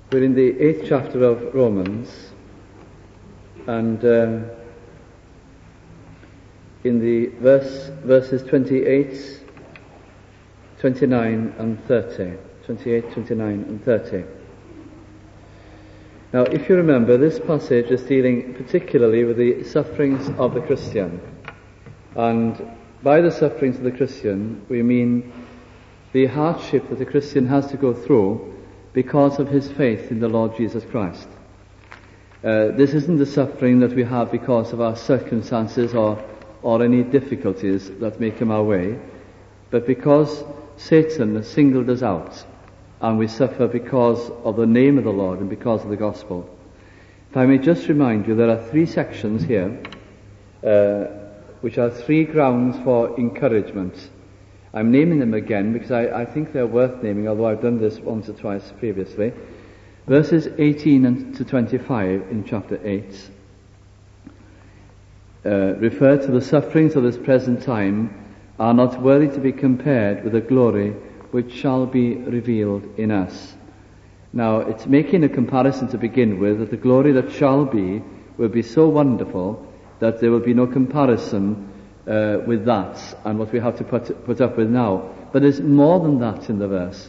We're in the 8th chapter of Romans, and in the verses 28, 29 and 30. 28, 29 and 30. Now, if you remember, this passage is dealing particularly with the sufferings of the Christian. And by the sufferings of the Christian, we mean the hardship that the Christian has to go through because of his faith in the Lord Jesus Christ. This isn't the suffering that we have because of our circumstances or any difficulties that may come our way, but because Satan has singled us out, and we suffer because of the name of the Lord and because of the gospel. If I may just remind you, there are 3 sections here, which are 3 grounds for encouragement. I'm naming them again because I think they're worth naming, although I've done this once or twice previously. Verses 18 to 25 in chapter 8 refer to the sufferings of this present time are not worthy to be compared with the glory which shall be revealed in us. Now, it's making a comparison to begin with, that the glory that shall be will be so wonderful that there will be no comparison with that and what we have to put up with now. But there's more than that in the verse.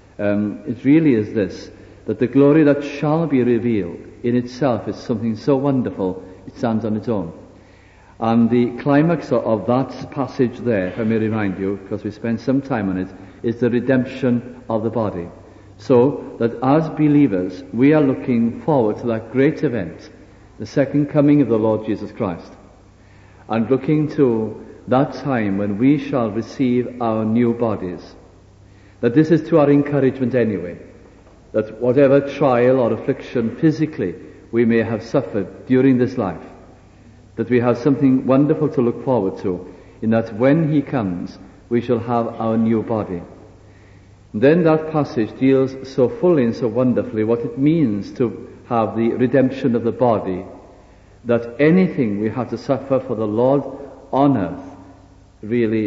It really is this, that the glory that shall be revealed in itself is something so wonderful it stands on its own. And the climax of that passage there, if I may remind you, because we spent some time on it, is the redemption of the body. So that as believers, we are looking forward to that great event, the second coming of the Lord Jesus Christ, and looking to that time when we shall receive our new bodies. That this is to our encouragement anyway, that whatever trial or affliction physically we may have suffered during this life, that we have something wonderful to look forward to, in that when he comes, we shall have our new body. And then that passage deals so fully and so wonderfully what it means to have the redemption of the body, that anything we have to suffer for the Lord on earth really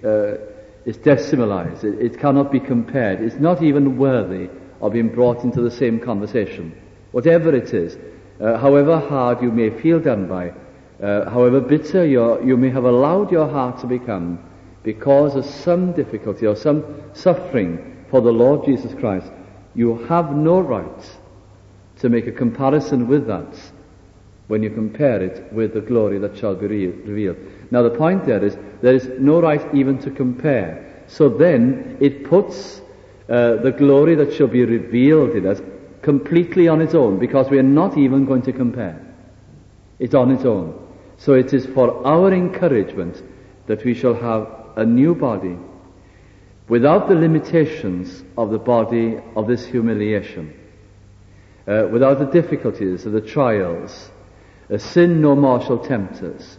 is decimalized. It cannot be compared. It's not even worthy of being brought into the same conversation. Whatever it is, however hard you may feel done by, however bitter you may have allowed your heart to become because of some difficulty or some suffering for the Lord Jesus Christ, you have no right to make a comparison with that when you compare it with the glory that shall be revealed. Now the point there is no right even to compare. So then it puts the glory that shall be revealed in us completely on its own, because we are not even going to compare. It's on its own. So it is for our encouragement that we shall have a new body without the limitations of the body of this humiliation, without the difficulties of the trials. Sin no more shall tempt us,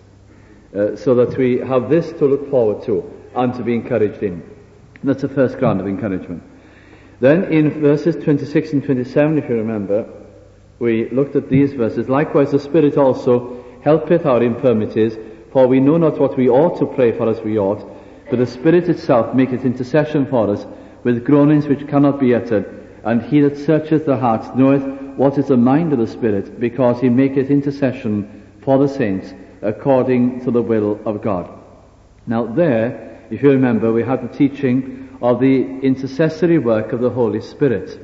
so that we have this to look forward to and to be encouraged in. That's the first ground of encouragement. Then in verses 26 and 27, if you remember, we looked at these verses. Likewise the Spirit also helpeth our infirmities, for we know not what we ought to pray for as we ought, but the Spirit itself maketh intercession for us with groanings which cannot be uttered. And he that searcheth the hearts knoweth what is the mind of the Spirit, because he maketh intercession for the saints according to the will of God. Now there, if you remember, we had the teaching of the intercessory work of the Holy Spirit,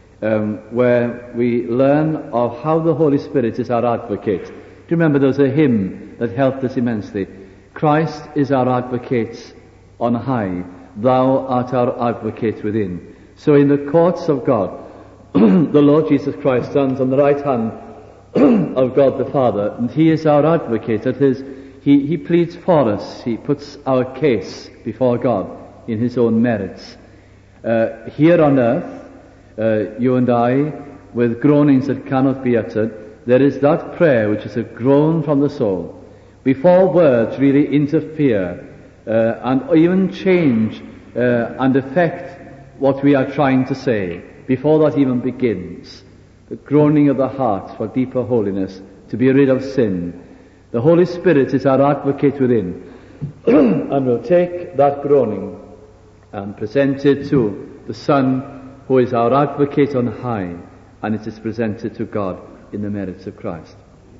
where we learn of how the Holy Spirit is our advocate. Do you remember there was a hymn that helped us immensely? Christ is our advocate on high, thou art our advocate within. So in the courts of God, the Lord Jesus Christ stands on the right hand of God the Father, and he is our advocate. He pleads for us. He puts our case before God in his own merits. Here on earth, you and I, with groanings that cannot be uttered, there is that prayer which is a groan from the soul, before words really interfere and even change and affect what we are trying to say. Before that even begins, the groaning of the heart for deeper holiness, to be rid of sin. The Holy Spirit is our advocate within, and will take that groaning and present it to the Son, who is our advocate on high, and it is presented to God in the merits of Christ.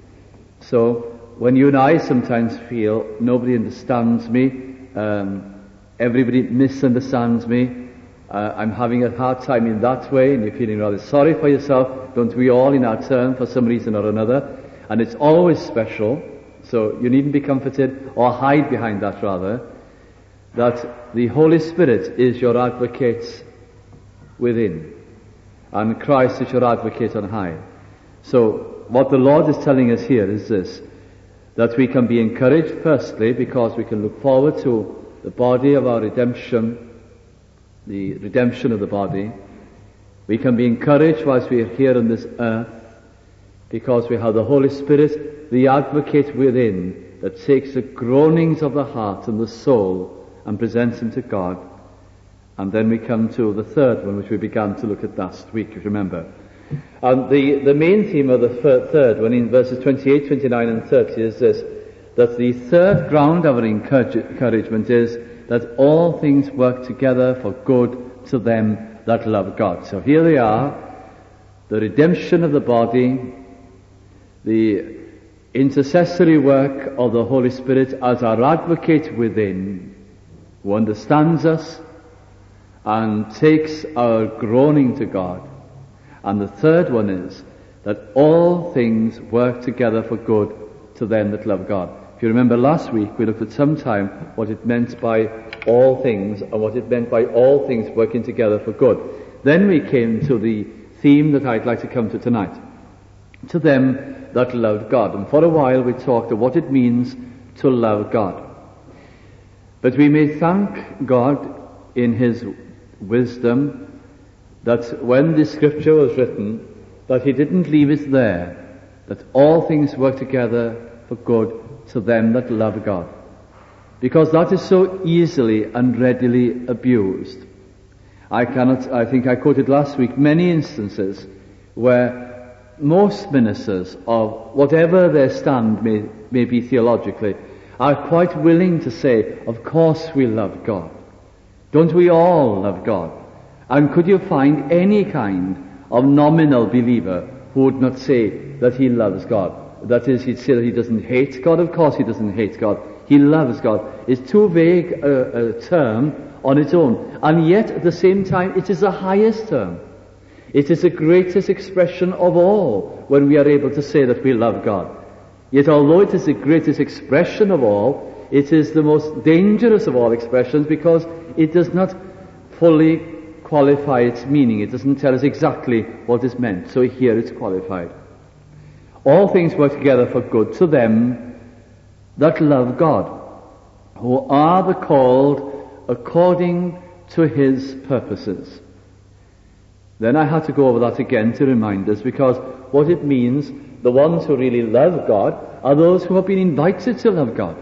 So, when you and I sometimes feel nobody understands me, everybody misunderstands me, I'm having a hard time in that way, and you're feeling rather sorry for yourself, don't we all in our turn for some reason or another, and it's always special, so you needn't be comforted or hide behind that rather, that the Holy Spirit is your advocate within, and Christ is your advocate on high. So what the Lord is telling us here is this, that we can be encouraged firstly because we can look forward to the body of our redemption, the redemption of the body. We can be encouraged whilst we are here on this earth because we have the Holy Spirit, the advocate within, that takes the groanings of the heart and the soul and presents them to God. And then we come to the third one, which we began to look at last week, if you remember. And the main theme of the third one in verses 28, 29 and 30 is this, that the third ground of our encouragement is that all things work together for good to them that love God. So here they are, the redemption of the body, the intercessory work of the Holy Spirit as our advocate within, who understands us and takes our groaning to God. And the third one is that all things work together for good to them that love God. If you remember last week, we looked at some time what it meant by all things and what it meant by all things working together for good. Then we came to the theme that I'd like to come to tonight. To them that love God. And for a while we talked of what it means to love God. But we may thank God in His wisdom that when this scripture was written, that He didn't leave it there, that all things work together for good to them that love God. Because that is so easily and readily abused. I think I quoted last week many instances where most ministers of whatever their stand may be theologically are quite willing to say, of course we love God. Don't we all love God? And could you find any kind of nominal believer who would not say that he loves God? That is, he'd say that he doesn't hate God. Of course he doesn't hate God. He loves God. It's too vague a term on its own. And yet, at the same time, it is the highest term. It is the greatest expression of all when we are able to say that we love God. Yet, although it is the greatest expression of all, it is the most dangerous of all expressions because it does not fully qualify its meaning. It doesn't tell us exactly what is meant. So here it's qualified. All things work together for good to them that love God, who are the called according to His purposes. Then I had to go over that again to remind us, because what it means, the ones who really love God are those who have been invited to love God.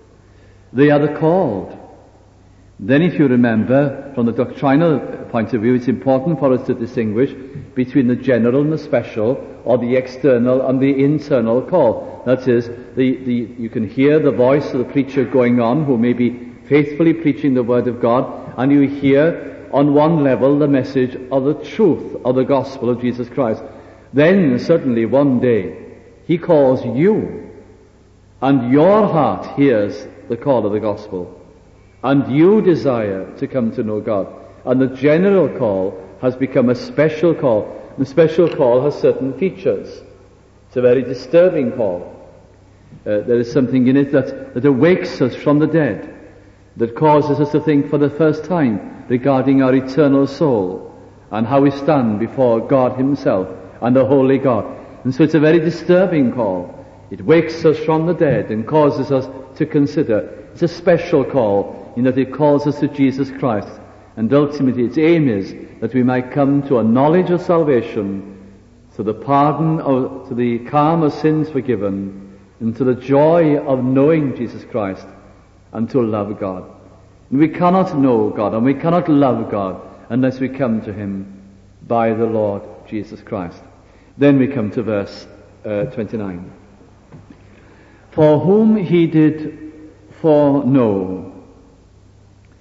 They are the called. Then if you remember, from the doctrinal point of view, it's important for us to distinguish between the general and the special, or the external and the internal call. That is, you can hear the voice of the preacher going on, who may be faithfully preaching the Word of God, and you hear on one level the message of the truth of the gospel of Jesus Christ. Then suddenly one day He calls you, and your heart hears the call of the gospel, and you desire to come to know God. And the general call has become a special call. The special call has certain features. It's a very disturbing call. There is something in it that awakes us from the dead, that causes us to think for the first time regarding our eternal soul and how we stand before God Himself and the Holy God. And so it's a very disturbing call. It wakes us from the dead and causes us to consider. It's a special call in that it calls us to Jesus Christ. And ultimately its aim is that we might come to a knowledge of salvation, to the pardon, to the calm of sins forgiven, and to the joy of knowing Jesus Christ, and to love God. And we cannot know God and we cannot love God unless we come to Him by the Lord Jesus Christ. Then we come to verse 29. For whom He did foreknow,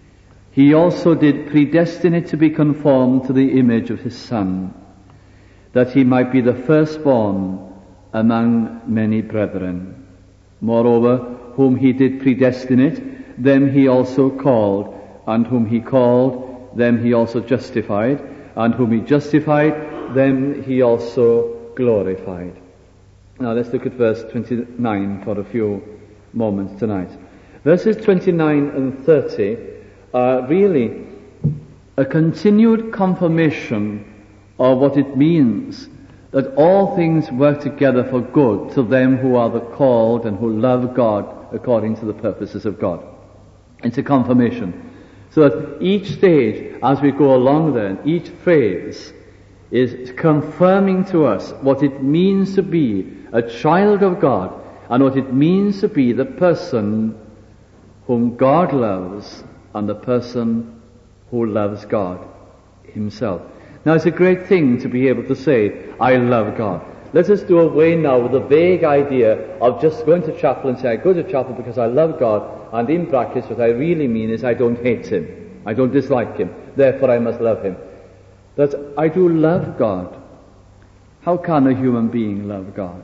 He also did predestinate to be conformed to the image of His Son, that he might be the firstborn among many brethren. Moreover, whom he did predestinate, them he also called, and whom he called, them he also justified, and whom he justified, them he also glorified. Now let's look at verse 29 for a few moments tonight. Verses 29 and 30 are really a continued confirmation of what it means that all things work together for good to them who are the called and who love God according to the purposes of God. It's a confirmation. So that each stage, as we go along there, each phrase is confirming to us what it means to be a child of God and what it means to be the person whom God loves and the person who loves God himself. Now it's a great thing to be able to say, I love God. Let us do away now with the vague idea of just going to chapel and say, I go to chapel because I love God, and in brackets what I really mean is I don't hate him, I don't dislike him, therefore I must love him. That I do love God. How can a human being love God?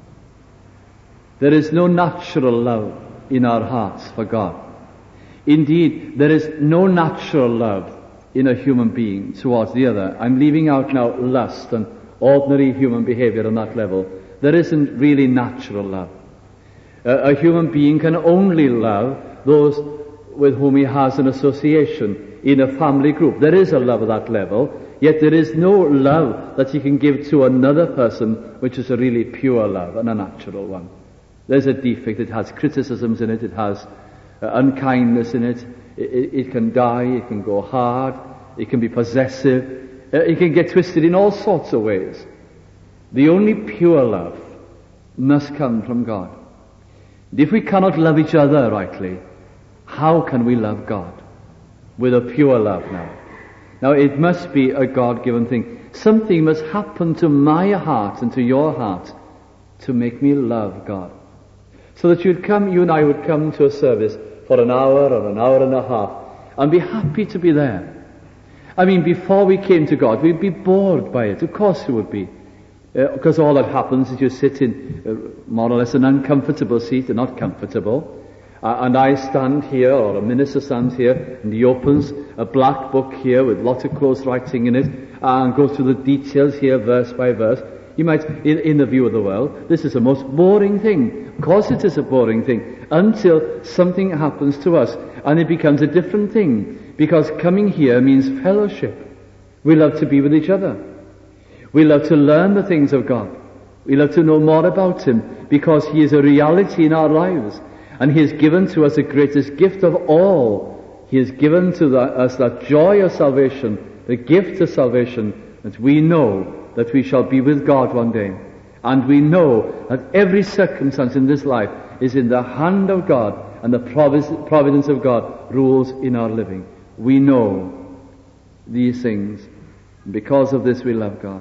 There is no natural love in our hearts for God. Indeed, there is no natural love in a human being towards the other. I'm leaving out now lust and ordinary human behavior on that level. There isn't really natural love. A human being can only love those with whom he has an association in a family group. There is a love at that level, yet there is no love that he can give to another person which is a really pure love and a natural one. There's a defect. It has criticisms in it. It has unkindness in it. It can die. It can go hard. It can be possessive. It can get twisted in all sorts of ways. The only pure love must come from God. If we cannot love each other rightly, how can we love God with a pure love now? Now it must be a God-given thing. Something must happen to my heart and to your heart to make me love God. So that you and I would come to a service for an hour or an hour and a half and be happy to be there. I mean, before we came to God, we'd be bored by it. Of course we would be. Because all that happens is you sit in more or less an uncomfortable seat, and not comfortable. And I stand here, or a minister stands here, and he opens a black book here with lots of close writing in it, and goes through the details here, verse by verse. You might, in the view of the world, this is the most boring thing. Of course it is a boring thing, until something happens to us, and it becomes a different thing. Because coming here means fellowship. We love to be with each other. We love to learn the things of God. We love to know more about him, because he is a reality in our lives. And he has given to us the greatest gift of all. He has given to us that joy of salvation, the gift of salvation, that we know that we shall be with God one day. And we know that every circumstance in this life is in the hand of God, and the providence of God rules in our living. We know these things. Because of this we love God.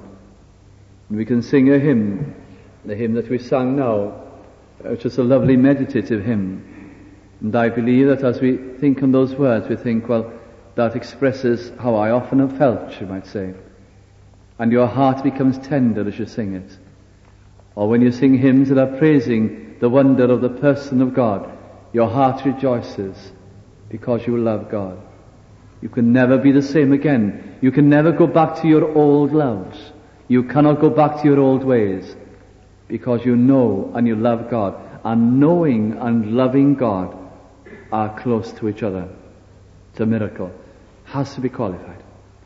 And we can sing a hymn, the hymn that we sang now, which is a lovely meditative hymn. And I believe that as we think on those words, we think, well, that expresses how I often have felt, you might say. And your heart becomes tender as you sing it. Or when you sing hymns that are praising the wonder of the person of God, your heart rejoices because you love God. You can never be the same again. You can never go back to your old loves. You cannot go back to your old ways, because you know and you love God. And knowing and loving God are close to each other. It's a miracle. Has to be qualified.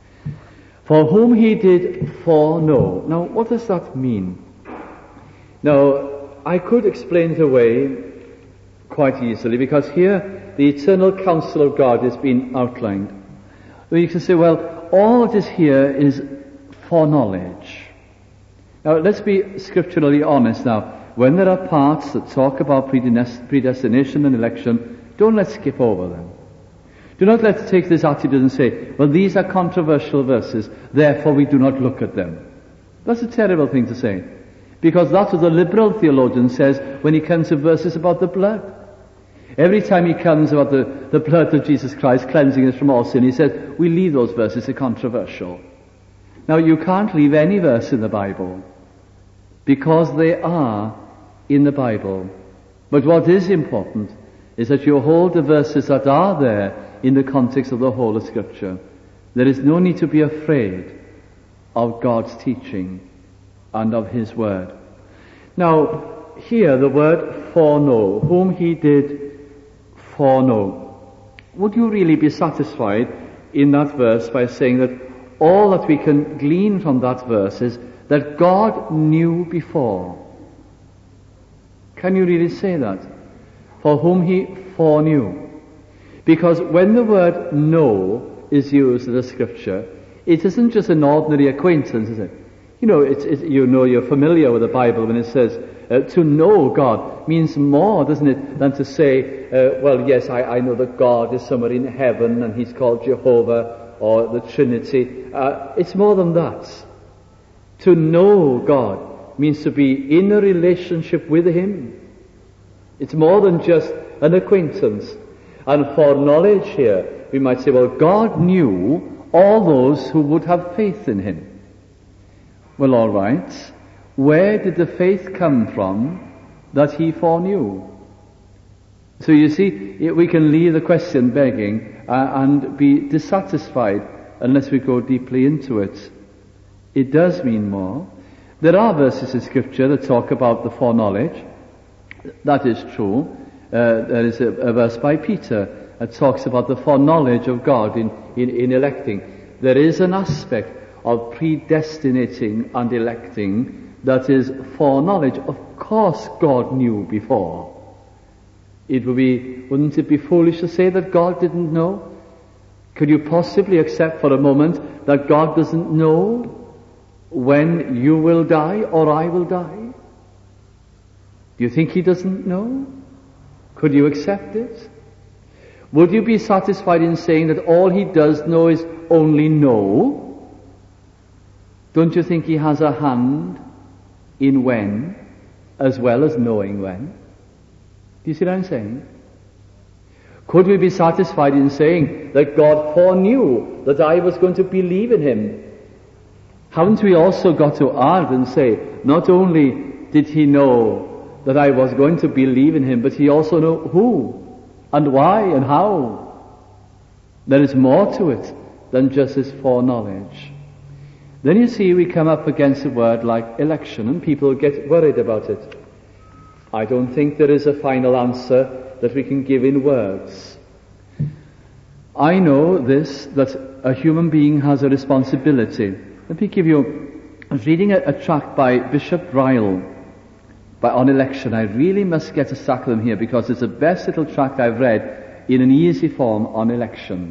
For whom he did foreknow. Now, what does that mean? Now, I could explain it away quite easily, because here the eternal counsel of God has been outlined. Well, you can say, well, all that is here is foreknowledge. Now, let's be scripturally honest now. When there are parts that talk about predestination and election, don't let's skip over them. Do not let's take this attitude and say, well, these are controversial verses, therefore we do not look at them. That's a terrible thing to say. Because that's what the liberal theologian says when he comes to verses about the blood. Every time he comes about the blood of Jesus Christ cleansing us from all sin, he says, we leave those verses, they're controversial. Now, you can't leave any verse in the Bible, because they are in the Bible. But what is important is that you hold the verses that are there in the context of the whole of Scripture. There is no need to be afraid of God's teaching and of His Word. Now, here the word foreknow, whom He did foreknow. Would you really be satisfied in that verse by saying that all that we can glean from that verse is that God knew before? Can you really say that? For whom He foreknew. Because when the word know is used in the Scripture, it isn't just an ordinary acquaintance, is it? You know, you're familiar with the Bible when it says to know God means more, doesn't it, than to say, well, yes, I know that God is somewhere in heaven and He's called Jehovah or the Trinity. It's more than that. To know God means to be in a relationship with Him. It's more than just an acquaintance. And for knowledge here, we might say, well, God knew all those who would have faith in Him. Well, all right. Where did the faith come from that He foreknew? So you see, we can leave the question begging and be dissatisfied unless we go deeply into it. It does mean more. There are verses in Scripture that talk about the foreknowledge. That is true. There is a verse by Peter that talks about the foreknowledge of God in electing. There is an aspect of predestinating and electing that is foreknowledge. Of course God knew before. Wouldn't it be foolish to say that God didn't know? Could you possibly accept for a moment that God doesn't know when you will die or I will die? Do you think He doesn't know? Could you accept it? Would you be satisfied in saying that all He does know is only know? Don't you think He has a hand in when as well as knowing when? Do you see what I'm saying? Could we be satisfied in saying that God foreknew that I was going to believe in Him? Haven't we also got to add and say, not only did He know that I was going to believe in Him, but He also knew who and why and how? There is more to it than just His foreknowledge. Then you see we come up against a word like election, and people get worried about it. I don't think there is a final answer that we can give in words. I know this, that a human being has a responsibility. Let me give you, I was reading a tract by Bishop Ryle on election. I really must get a stack of them here because it's the best little tract I've read in an easy form on election.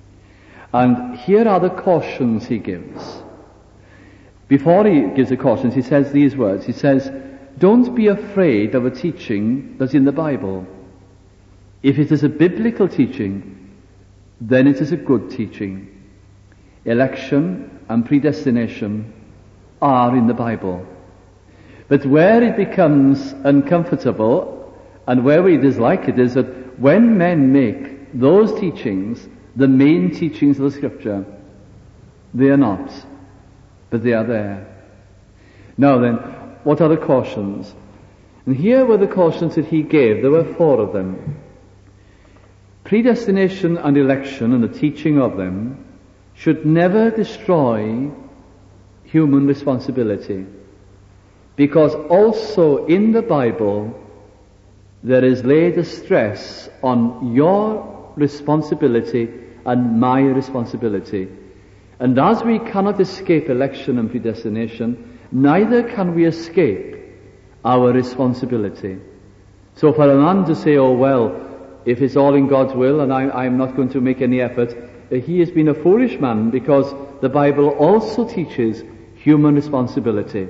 And here are the cautions he gives. Before he gives the cautions, he says these words. He says, don't be afraid of a teaching that's in the Bible. If it is a biblical teaching, then it is a good teaching. Election and predestination are in the Bible. But where it becomes uncomfortable and where we dislike it is that when men make those teachings the main teachings of the Scripture, they are not, but they are there. Now then, what are the cautions? And here were the cautions that he gave. There were 4 of them. Predestination and election and the teaching of them should never destroy human responsibility. Because also in the Bible there is laid a stress on your responsibility and my responsibility. And as we cannot escape election and predestination, neither can we escape our responsibility. So for a man to say, oh well, if it's all in God's will and I'm not going to make any effort, he has been a foolish man, because the Bible also teaches human responsibility.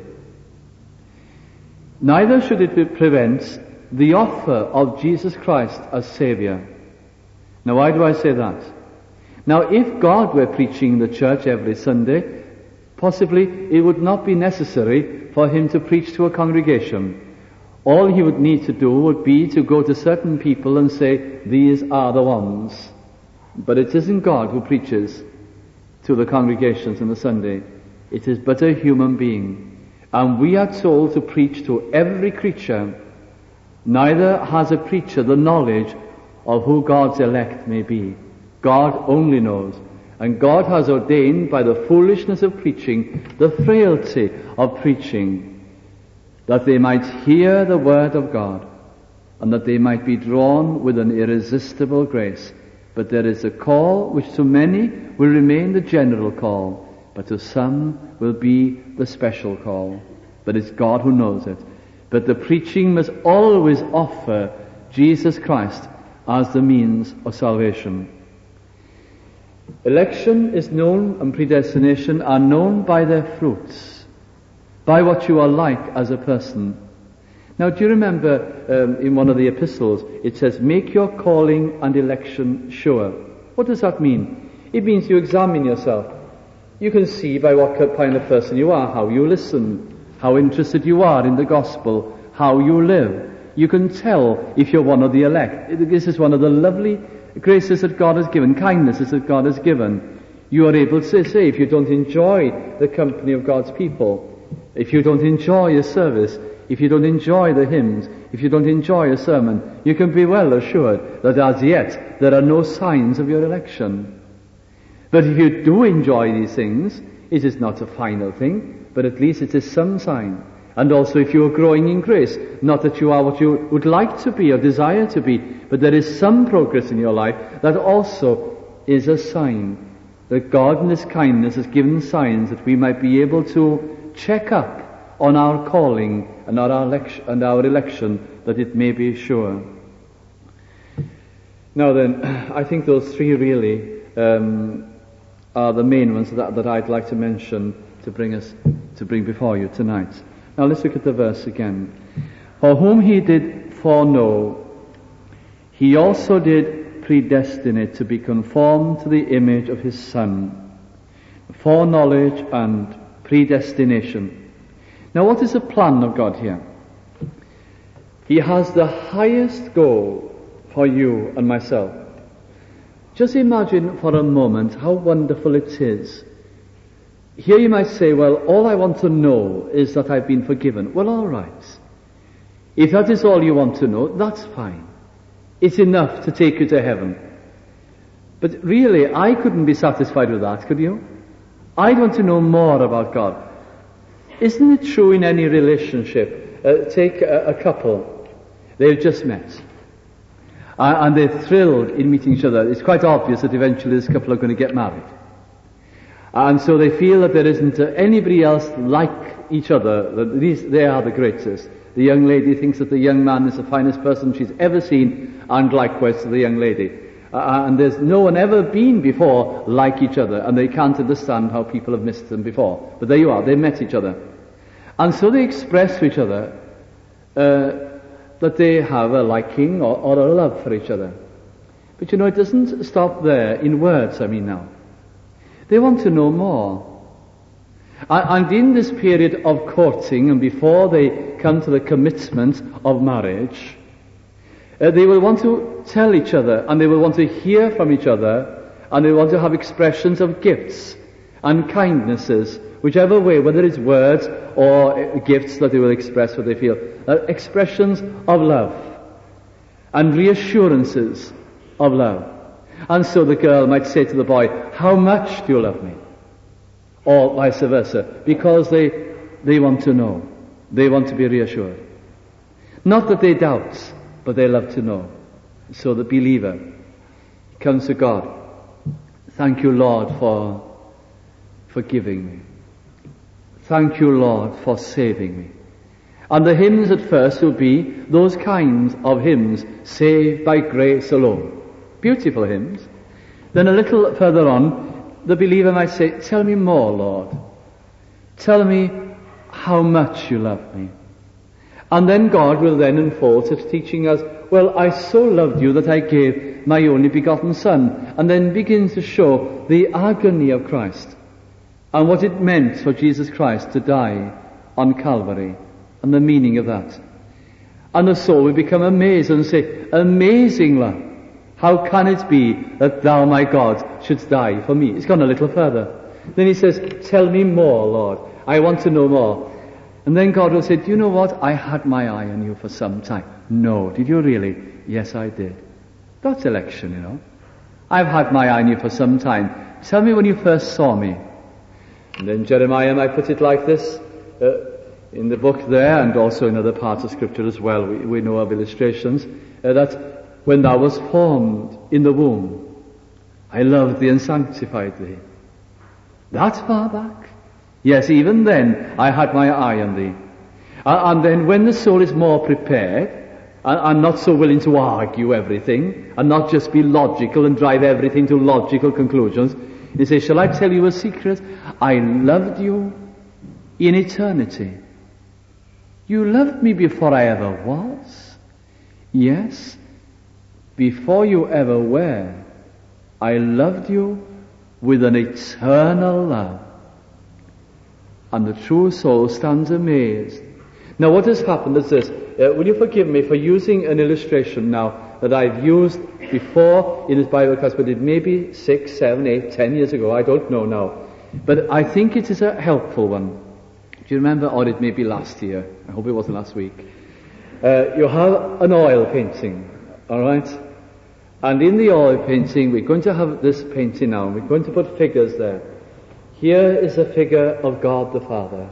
Neither should it prevent the offer of Jesus Christ as Saviour. Now why do I say that? Now if God were preaching the church every Sunday, possibly it would not be necessary for him to preach to a congregation. All he would need to do would be to go to certain people and say, these are the ones. But it isn't God who preaches to the congregations on the Sunday. It is but a human being. And we are told to preach to every creature. Neither has a preacher the knowledge of who God's elect may be. God only knows. And God has ordained by the foolishness of preaching, the frailty of preaching, that they might hear the word of God, and that they might be drawn with an irresistible grace. But there is a call which to many will remain the general call, but to some will be the special call. But it's God who knows it. But the preaching must always offer Jesus Christ as the means of salvation. Election is known and predestination are known by their fruits, by what you are like as a person. Now, do you remember in one of the epistles, it says, make your calling and election sure. What does that mean? It means you examine yourself. You can see by what kind of person you are, how you listen, how interested you are in the gospel, how you live. You can tell if you're one of the elect. This is one of the lovely graces that God has given, kindnesses that God has given. You are able to say, if you don't enjoy the company of God's people, if you don't enjoy a service, if you don't enjoy the hymns, if you don't enjoy a sermon, you can be well assured that as yet there are no signs of your election. But if you do enjoy these things, it is not a final thing, but at least it is some sign. And also if you are growing in grace, not that you are what you would like to be or desire to be, but there is some progress in your life, that also is a sign that God in His kindness has given signs that we might be able to check up on our calling and our election, that it may be sure. Now then, I think those three really are the main ones that I'd like to mention to bring before you tonight. Now let's look at the verse again. For whom He did foreknow, He also did predestinate to be conformed to the image of His Son. Foreknowledge and predestination. Now what is the plan of God here? He has the highest goal for you and myself. Just imagine for a moment how wonderful it is. Here you might say, well, all I want to know is that I've been forgiven. Well, all right. If that is all you want to know, that's fine. It's enough to take you to heaven. But really, I couldn't be satisfied with that, could you? I'd want to know more about God. Isn't it true in any relationship? Take a couple. They've just met. And they're thrilled in meeting each other. It's quite obvious that eventually this couple are going to get married. And so they feel that there isn't anybody else like each other, that they are the greatest. The young lady thinks that the young man is the finest person she's ever seen, and likewise to the young lady. And there's no one ever been before like each other, and they can't understand how people have missed them before. But there you are, they met each other. And so they express to each other that they have a liking or a love for each other. But you know, it doesn't stop there, in words I mean now. They want to know more. And in this period of courting, and before they come to the commitment of marriage, they will want to tell each other, and they will want to hear from each other, and they want to have expressions of gifts and kindnesses, whichever way, whether it's words or gifts that they will express what they feel. Expressions of love and reassurances of love. And so the girl might say to the boy, how much do you love me? Or vice versa, because they want to know. They want to be reassured. Not that they doubt, but they love to know. So the believer comes to God. Thank you, Lord, for forgiving me. Thank you, Lord, for saving me. And the hymns at first will be those kinds of hymns, saved by grace alone. Beautiful hymns. Then a little further on, the believer might say, tell me more, Lord. Tell me how much you love me. And then God will then unfold such teaching as, well, I so loved you that I gave my only begotten Son. And then begins to show the agony of Christ and what it meant for Jesus Christ to die on Calvary and the meaning of that. And the soul will become amazed and say, amazing love. How can it be that thou, my God, shouldst die for me? It's gone a little further. Then he says, tell me more, Lord. I want to know more. And then God will say, do you know what? I had my eye on you for some time. No. Did you really? Yes, I did. That's election, you know. I've had my eye on you for some time. Tell me when you first saw me. And then Jeremiah might put it like this, in the book there, and also in other parts of Scripture as well. We know of illustrations, that when thou was formed in the womb, I loved thee and sanctified thee. That far back? Yes, even then I had my eye on thee. And then when the soul is more prepared, and not so willing to argue everything, and not just be logical and drive everything to logical conclusions, he says, shall I tell you a secret? I loved you in eternity. You loved me before I ever was. Yes, before you ever were, I loved you with an eternal love. And the true soul stands amazed. Now what has happened is this. Will you forgive me for using an illustration now that I've used before in this Bible class, but it may be 6, 7, 8, 10 years ago, I don't know now. But I think it is a helpful one. Do you remember, or it may be last year, I hope it wasn't last week. You have an oil painting, alright? And in the oil painting, we're going to have this painting now, we're going to put figures there. Here is a figure of God the Father.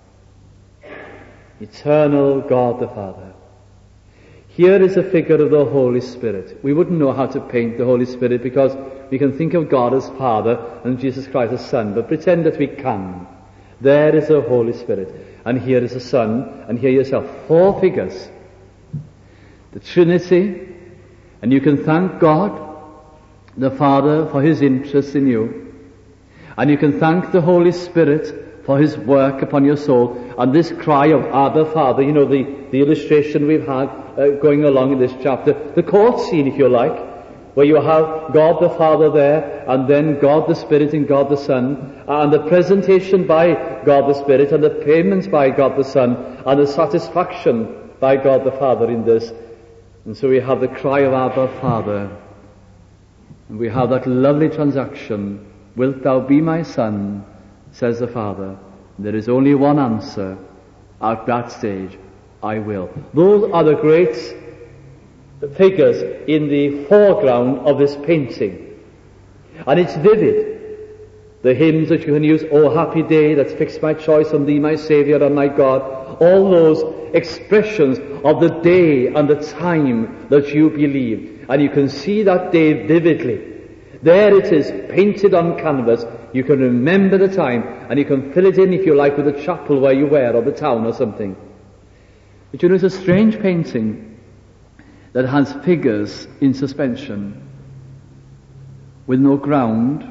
Eternal God the Father. Here is a figure of the Holy Spirit. We wouldn't know how to paint the Holy Spirit because we can think of God as Father and Jesus Christ as Son, but pretend that we can. There is the Holy Spirit, and here is the Son, and here yourself. 4 figures. The Trinity, and you can thank God, the Father, for His interest in you, and you can thank the Holy Spirit for His work upon your soul, and this cry of Abba, Father, you know, the illustration we've had going along in this chapter, the court scene, if you like, where you have God the Father there, and then God the Spirit and God the Son, and the presentation by God the Spirit, and the payments by God the Son, and the satisfaction by God the Father in this. And so we have the cry of Abba, Father, and we have that lovely transaction, wilt thou be my Son, says the Father. There is only one answer at that stage, I will. Those are the great figures in the foreground of this painting. And it's vivid. The hymns that you can use, O happy day that's fixed my choice on thee, my Saviour and my God, all those expressions of the day and the time that you believe. And you can see that day vividly. There it is, painted on canvas. You can remember the time, and you can fill it in, if you like, with the chapel where you were, or the town or something. But you know, it's a strange painting that has figures in suspension, with no ground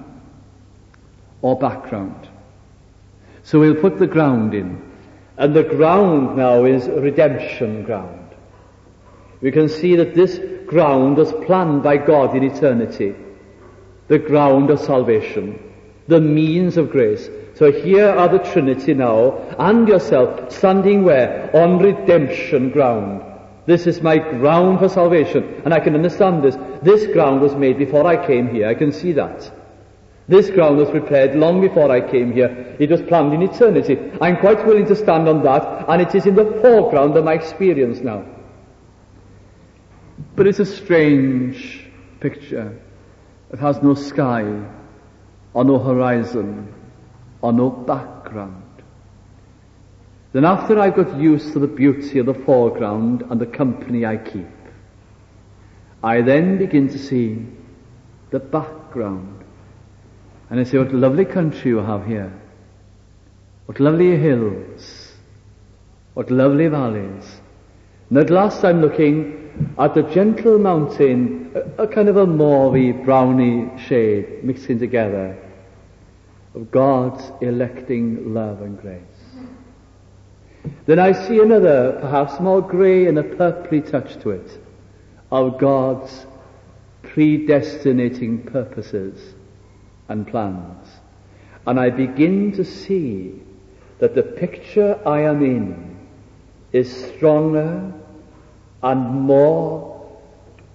or background. So we'll put the ground in, and the ground now is redemption ground. We can see that this ground was planned by God in eternity. The ground of salvation, the means of grace. So here are the Trinity now, and yourself standing where? On redemption ground. This is my ground for salvation, and I can understand this. This ground was made before I came here, I can see that. This ground was prepared long before I came here. It was planned in eternity. I'm quite willing to stand on that, and it is in the foreground of my experience now. But it's a strange picture. It has no sky, or no horizon, or no background. Then after I've got used to the beauty of the foreground and the company I keep, I then begin to see the background. And I say, what lovely country you have here. What lovely hills. What lovely valleys. And at last I'm looking at the gentle mountain, a kind of a mauvey, browny shade mixing together of God's electing love and grace. Then I see another, perhaps more grey and a purply touch to it, of God's predestinating purposes and plans. And I begin to see that the picture I am in is stronger and more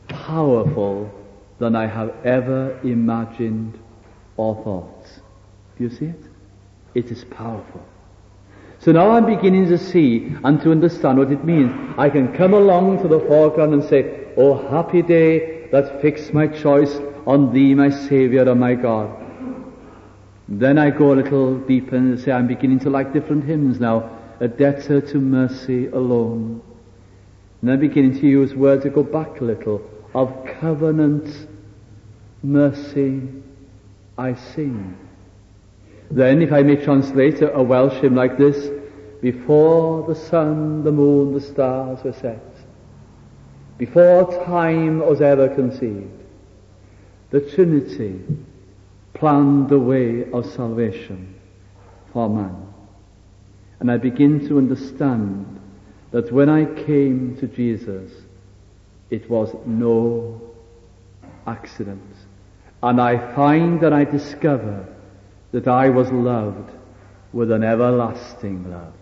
powerful than I have ever imagined or thought. Do you see it? It is powerful. So now I'm beginning to see and to understand what it means. I can come along to the foreground and say, "Oh, happy day that fixed my choice on Thee, my Saviour and my God." Then I go a little deeper and say, I'm beginning to like different hymns now. A debtor to mercy alone. And I'm beginning to use words that go back a little. Of covenant mercy I sing. Then, if I may translate a Welsh hymn like this, before the sun, the moon, the stars were set, before time was ever conceived, the Trinity planned the way of salvation for man. And I begin to understand that when I came to Jesus, it was no accident. And I find that I discover that I was loved with an everlasting love,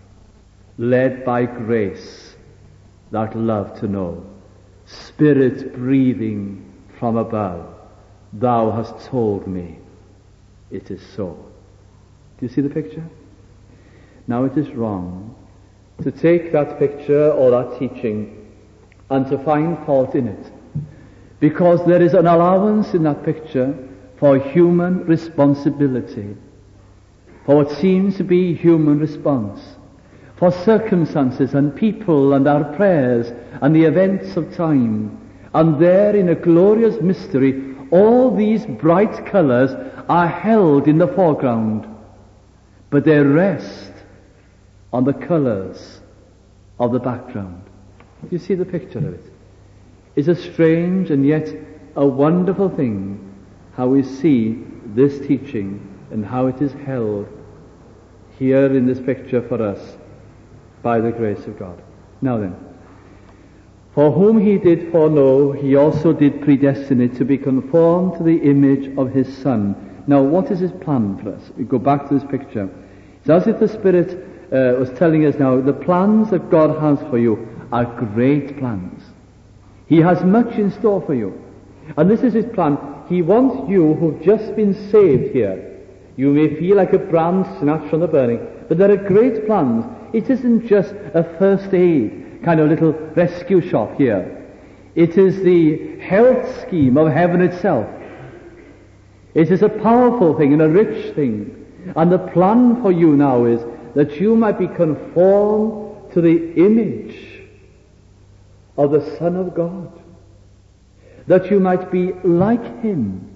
led by grace that love to know, Spirit breathing from above, Thou hast told me it is so. Do you see the picture? Now it is wrong to take that picture or that teaching and to find fault in it, because there is an allowance in that picture for human responsibility, for what seems to be human response, for circumstances and people and our prayers and the events of time. And there in a glorious mystery, all these bright colors are held in the foreground, but they rest on the colors of the background. You see the picture of it? It's a strange and yet a wonderful thing how we see this teaching and how it is held here in this picture for us by the grace of God. Now then, for whom He did foreknow, He also did predestinate to be conformed to the image of His Son. Now, what is His plan for us? We go back to this picture. It's as if the Spirit was telling us now, the plans that God has for you are great plans. He has much in store for you. And this is His plan. He wants you who've just been saved here. You may feel like a brand snatched from the burning, but there are great plans. It isn't just a first aid kind of little rescue shop here. It is the health scheme of heaven itself. It is a powerful thing and a rich thing. And the plan for you now is that you might be conformed to the image of the Son of God. That you might be like Him.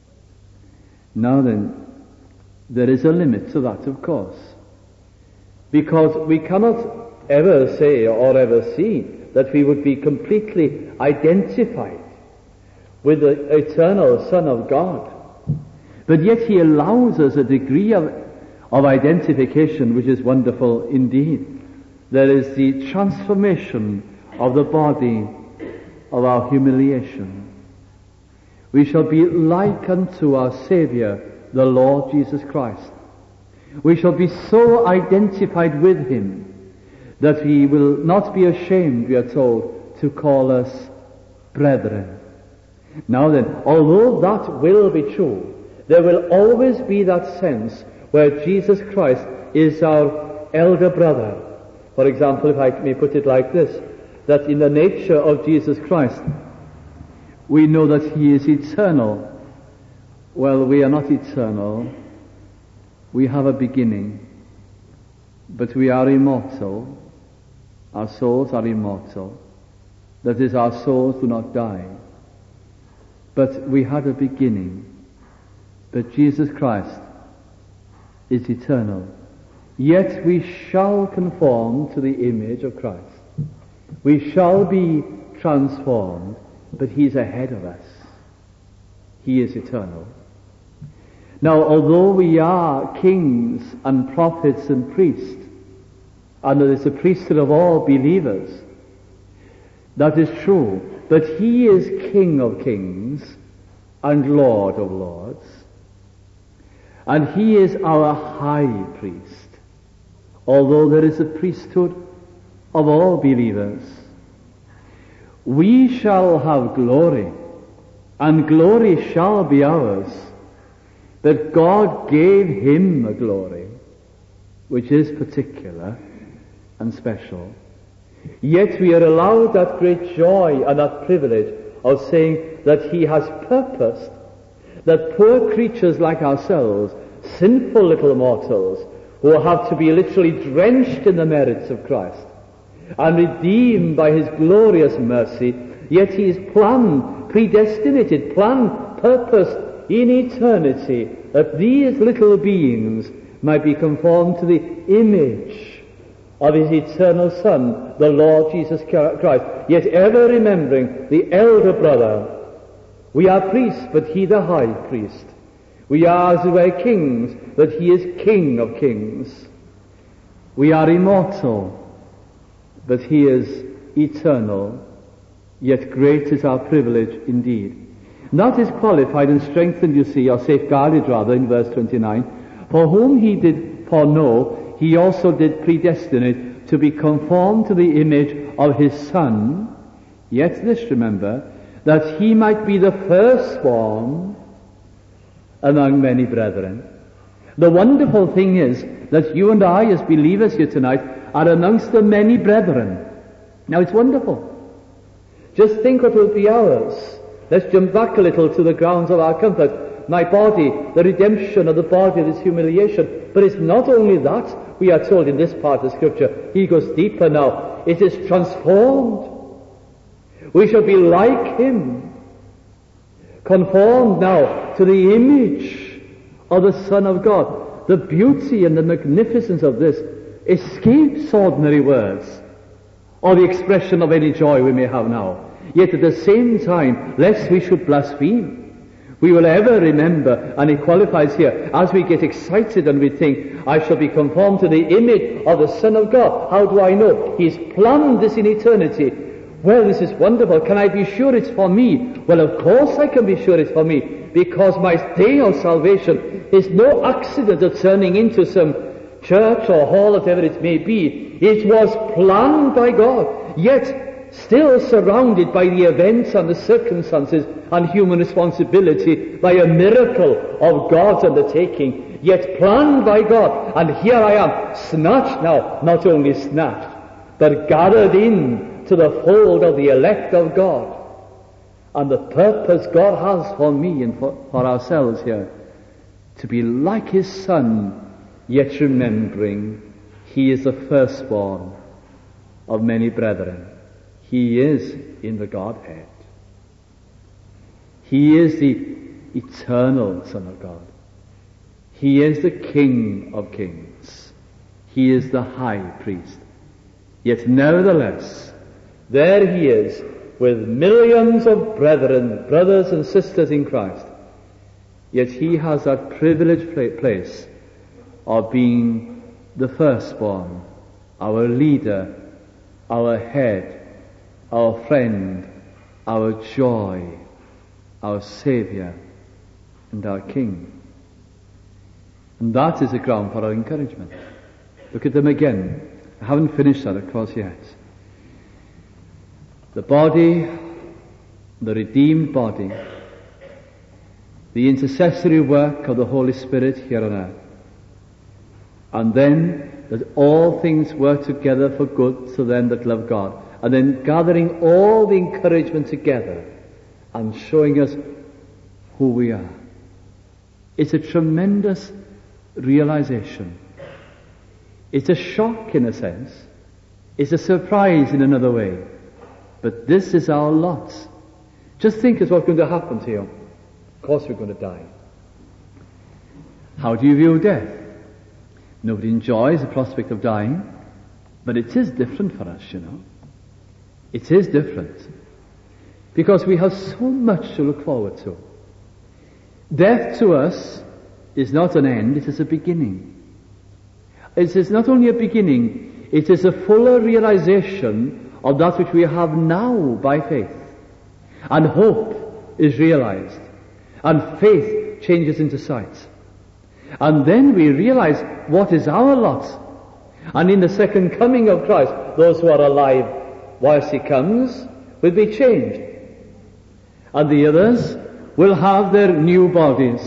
Now then, there is a limit to that, of course. Because we cannot ever say or ever see that we would be completely identified with the eternal Son of God. But yet He allows us a degree of identification which is wonderful indeed. There is the transformation of the body of our humiliation. We shall be like unto our Saviour, the Lord Jesus Christ. We shall be so identified with Him that He will not be ashamed, we are told, to call us brethren. Now then, although that will be true, there will always be that sense where Jesus Christ is our elder brother. For example, if I may put it like this, that in the nature of Jesus Christ, we know that He is eternal. Well, we are not eternal. We have a beginning. But we are immortal. Our souls are immortal. That is, our souls do not die. But we had a beginning. But Jesus Christ is eternal. Yet we shall conform to the image of Christ. We shall be transformed, but He's ahead of us. He is eternal. Now, although we are kings and prophets and priests, and there is a priesthood of all believers, that is true, but He is King of kings and Lord of lords, and He is our high priest, although there is a priesthood of all believers. We shall have glory, and glory shall be ours, But God gave him a glory which is particular and special. Yet we are allowed that great joy and that privilege of saying that he has purposed that poor creatures like ourselves, sinful little mortals, who have to be literally drenched in the merits of Christ and redeemed by his glorious mercy, yet he is planned, predestinated, planned, purposed in eternity that these little beings might be conformed to the image of his eternal Son, the Lord Jesus Christ, yet ever remembering the elder brother. We are priests, but he the high priest. We are, as it were, kings, but he is King of kings. We are immortal, but he is eternal, yet great is our privilege indeed. And that is qualified and strengthened, you see, or safeguarded rather, in verse 29. For whom he did foreknow, he also did predestinate to be conformed to the image of his Son. Yet this, remember, that he might be the firstborn among many brethren. The wonderful thing is that you and I, as believers here tonight, are amongst the many brethren. Now it's wonderful. Just think what will be ours. Let's jump back a little to the grounds of our comfort. My body, the redemption of the body of this humiliation. But it's not only that, we are told in this part of Scripture. He goes deeper now. It is transformed. We shall be like him, conformed now to the image of the Son of God. The beauty and the magnificence of this escapes ordinary words or the expression of any joy we may have now. Yet at the same time, lest we should blaspheme, we will ever remember, and it qualifies here, as we get excited and we think, I shall be conformed to the image of the Son of God. How do I know? He's planned this in eternity. Well, this is wonderful. Can I be sure it's for me? Well, of course I can be sure it's for me, because my day of salvation is no accident of turning into some church or hall, whatever it may be. It was planned by God, yet still surrounded by the events and the circumstances and human responsibility, by a miracle of God's undertaking, yet planned by God. And here I am, snatched now, not only snatched, but gathered in to the fold of the elect of God. And the purpose God has for me and for ourselves here, to be like his Son, yet remembering he is the firstborn of many brethren. He is in the Godhead. He is the eternal Son of God. He is the King of kings. He is the high priest. Yet nevertheless, there he is with millions of brethren, brothers and sisters in Christ. Yet he has that privileged place of being the firstborn, our leader, our head, our friend, our joy, our Saviour, and our King. And that is the ground for our encouragement. Look at them again. I haven't finished that, of course, yet. The body, the redeemed body, the intercessory work of the Holy Spirit here on earth, and then that all things work together for good to them that love God, and then gathering all the encouragement together and showing us who we are. It's a tremendous realization. It's a shock in a sense. It's a surprise in another way. But this is our lot. Just think of what's going to happen to you. Of course we're going to die. How do you view death? Nobody enjoys the prospect of dying, but it is different for us, you know. It is different. Because we have so much to look forward to. Death to us is not an end, it is a beginning. It is not only a beginning, it is a fuller realization of that which we have now by faith. And hope is realized. And faith changes into sight. And then we realize what is our lot. And in the second coming of Christ, those who are alive whilst he comes will be changed. And the others will have their new bodies,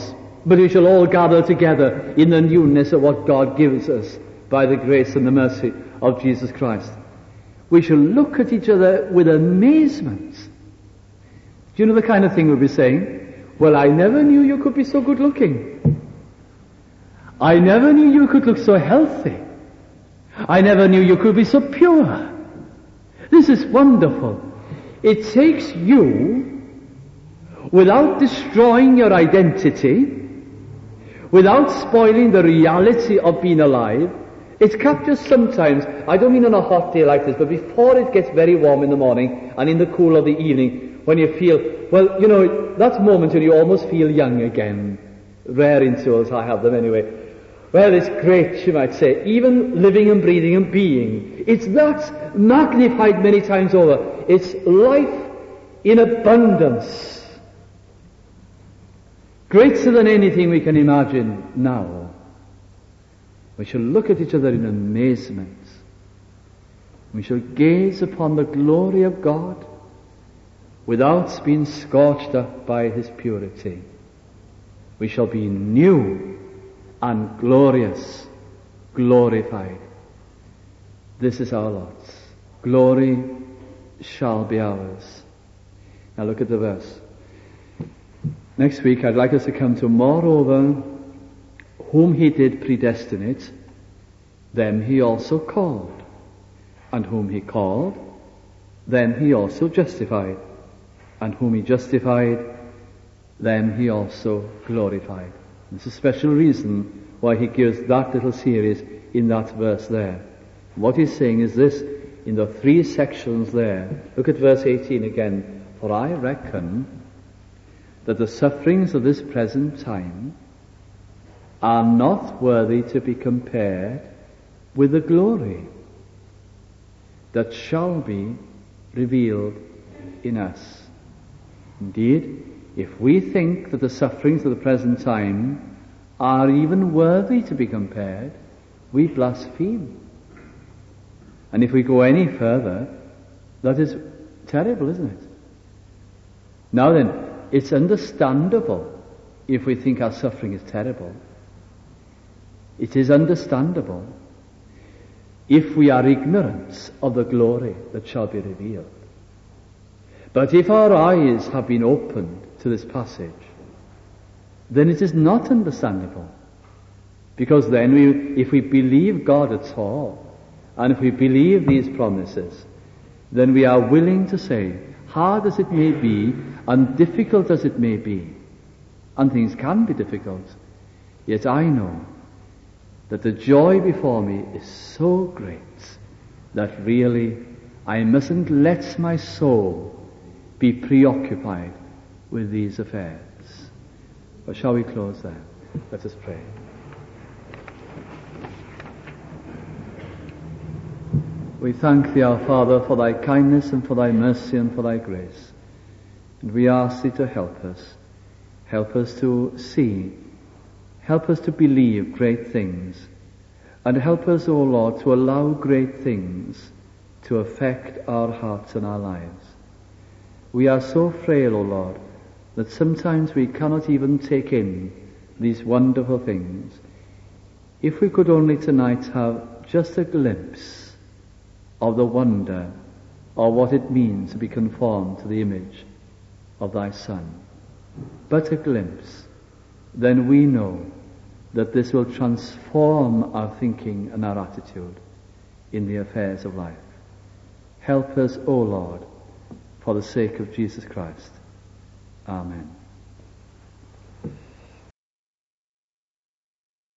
but we shall all gather together in the newness of what God gives us by the grace and the mercy of Jesus Christ. We shall look at each other with amazement. Do you know the kind of thing we'll be saying? Well, I never knew you could be so good looking. I never knew you could look so healthy. I never knew you could be so pure. This is wonderful. It takes you, without destroying your identity, without spoiling the reality of being alive. It's captured sometimes, I don't mean on a hot day like this, but before it gets very warm in the morning and in the cool of the evening, when you feel, well, you know, that moment when you almost feel young again. Rare in souls, I have them anyway. Well, it's great, you might say, even living and breathing and being. It's that magnified many times over. It's life in abundance. Greater than anything we can imagine now. We shall look at each other in amazement. We shall gaze upon the glory of God without being scorched up by His purity. We shall be new and glorious, glorified. This is our lot. Glory shall be ours. Now look at the verse. Next week I'd like us to come to, moreover, whom He did predestinate, them He also called. And whom He called, them He also justified. And whom He justified, them He also glorified. There's a special reason why He gives that little series in that verse there. What He's saying is this, in the 3 sections there. Look at verse 18 again. For I reckon that the sufferings of this present time are not worthy to be compared with the glory that shall be revealed in us. Indeed, if we think that the sufferings of the present time are even worthy to be compared, we blaspheme. And if we go any further, that is terrible, isn't it? Now then, it's understandable if we think our suffering is terrible. It is understandable if we are ignorant of the glory that shall be revealed. But if our eyes have been opened to this passage, then it is not understandable. Because then if we believe God at all, and if we believe these promises, then we are willing to say, hard as it may be, and difficult as it may be, and things can be difficult, yet I know that the joy before me is so great that really I mustn't let my soul be preoccupied with these affairs. But shall we close there? Let us pray. We thank Thee, our Father, for Thy kindness and for Thy mercy and for Thy grace. And we ask Thee to help us. Help us to see. Help us to believe great things. And help us, O Lord, to allow great things to affect our hearts and our lives. We are so frail, O Lord, that sometimes we cannot even take in these wonderful things. If we could only tonight have just a glimpse of the wonder of what it means to be conformed to the image of Thy Son, but a glimpse, then we know that this will transform our thinking and our attitude in the affairs of life. Help us, O Lord, for the sake of Jesus Christ. Amen.